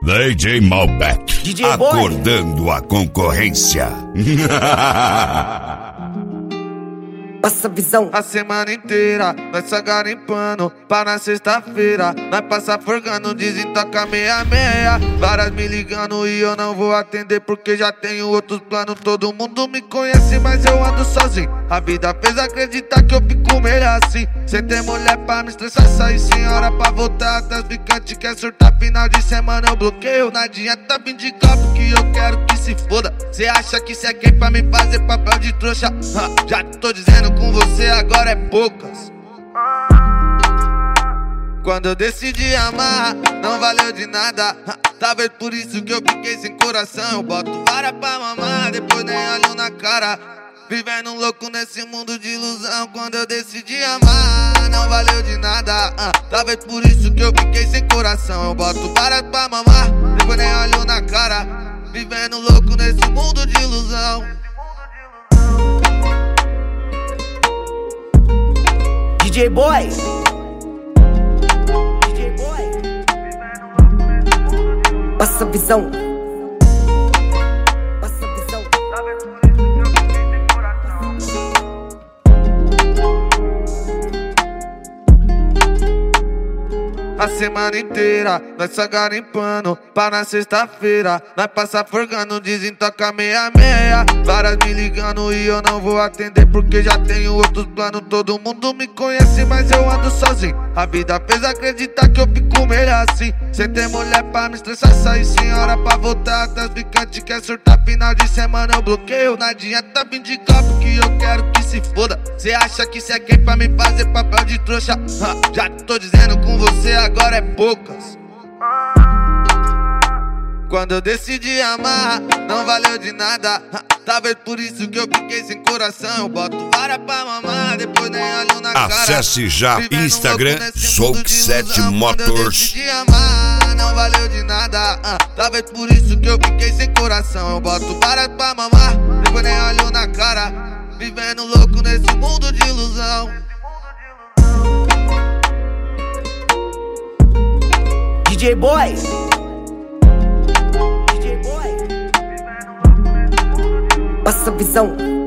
DJ Malbec, DJ acordando a concorrência. Passa visão. A semana inteira, nós só garimpando. Pra na sexta-feira, nós passa forgando. Dizem toca meia-meia. Várias me ligando e eu não vou atender, porque já tenho outros planos. Todo mundo me conhece, mas eu ando sozinho. A vida fez acreditar que eu fico melhor assim. Sem ter mulher pra me estressar, sair sem hora pra voltar. Das picantes quer surtar, final de semana eu bloqueio. Na adianta vir de copo que eu quero que se foda. Cê acha que cê é quem pra me fazer papel de trouxa? Já tô dizendo, com você agora é poucas. Quando eu decidi amar, não valeu de nada. Talvez por isso que eu fiquei sem coração. Eu boto vara pra mamar, depois nem olho na cara. Vivendo louco nesse mundo de ilusão. Quando eu decidi amar, não valeu de nada. Talvez por isso que eu fiquei sem coração. Eu boto vara pra mamar, depois nem olho na cara. Vivendo louco nesse mundo de ilusão. DJ Boy. Passa visão. Passa visão. A semana inteira, nós só garimpando. Pra na sexta-feira, nós passa forgando. Dizem toca meia-meia. Várias me ligando e eu não vou atender, porque já tenho outros planos. Todo mundo me conhece, mas eu ando sozinho. A vida fez acreditar que eu fico melhor assim. Sem ter mulher pra me estressar, sair sem hora pra voltar. Das picantes quer surtar, final de semana eu bloqueio. Na adianta vir de copo que eu quero que se foda. Cê acha que cê é quem pra me fazer papel de trouxa? Já tô dizendo, com você agora é poucas. Quando eu decidi amar, não valeu de nada. Talvez por isso que eu fiquei sem coração. Eu boto vara pra mamar, depois nem olho na cara. Acesse já Instagram Soul7 Motors. Quando eu decidi amar, não valeu de nada. Talvez por isso que eu fiquei sem coração. Eu boto vara pra mamar, depois nem olho na cara. Vivendo louco nesse mundo de ilusão. DJ Boy. Passa visão.